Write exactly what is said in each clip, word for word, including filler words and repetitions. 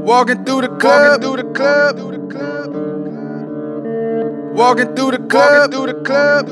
Walking through the club, through the club, walking through the club, through the club,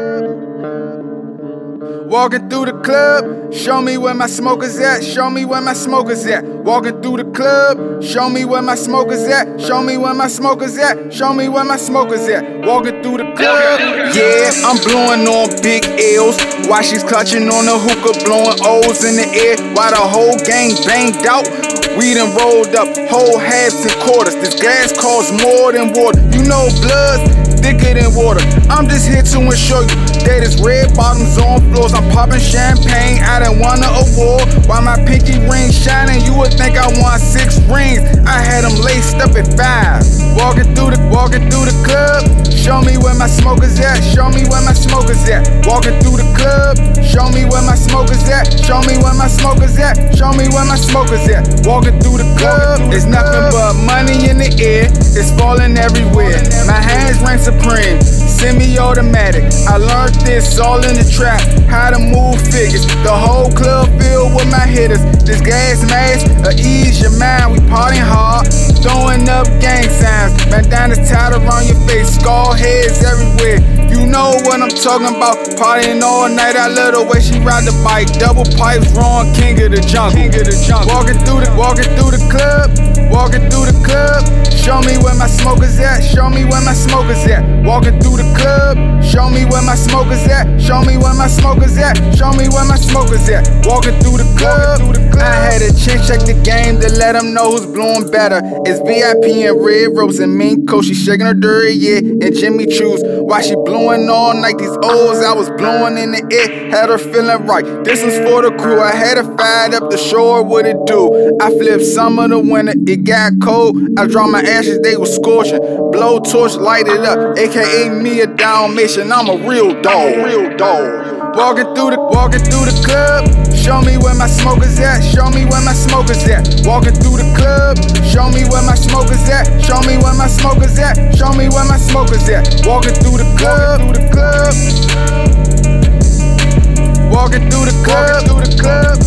walking through the club. Show me where my smokers at. Show me where my smokers at. Walking through the club. Show me where my smokers at. Show me where my smokers at. Show me where my smokers at. Walking through the club. Yeah, I'm blowing on big L's while she's clutching on the hookah, blowing O's in the air while the whole gang banged out. We done rolled up whole halves and quarters. This gas costs more than water. You know blood's thicker than water. I'm just here to ensure you that it's red bottoms on floors. I'm popping champagne, I done won an award. While my pinky ring shining, you would think I won six rings. I had them laced up at five. Walking through the, walking through the club. Show me where my smokers at. Show me where my smokers at. Walking through the club. Show me where my smokers at. Show me where my smokers at. Show me where my smokers at. Walking through the club. It's nothing but money in the air. It's falling everywhere. My hands reign supreme. Semi-automatic. I learned this all in the trap. How to move figures. The whole club filled with my hitters. This gas mask will ease your mind. We partying hard, throwing up gang signs. Bandanas tied around your face. Skull heads everywhere. You know what I'm talking about. Partying all night. I love the way she ride the bike. Double pipes, wrong, king of the jungle. King of the jungle. Walking through the, walking through the club. Walking through the club. Show me where my smokers at. Show me where my smokers at. Walking through the club. Show me where my smokers at. Show me where my smokers at. Show me where my smokers at. Walking through the club. I had a chick check the game to let them know who's blowing better. It's V I P and Red Rose and Mink Coat. She shaking her dirty, yeah, and Jimmy Choo's. While she blowing all night, these O's I was blowing in the air. Had her feeling right. This was for the crew. I had her fired up the shore. What it do? I flipped summer to winter. It got cold. I dropped my ashes. They was scorching. Blow torch, light it up. A K A me a Dalmatian. I'm a real dog. Real dog. Walking through the, walking through the club. Show me where my smokers at. Show me where my smokers at. Walking through the club. Show me where my smokers at. Show me where my smokers at. Show me where my smokers at. Walking through the club. Through the club. Walking through the club. Through the club.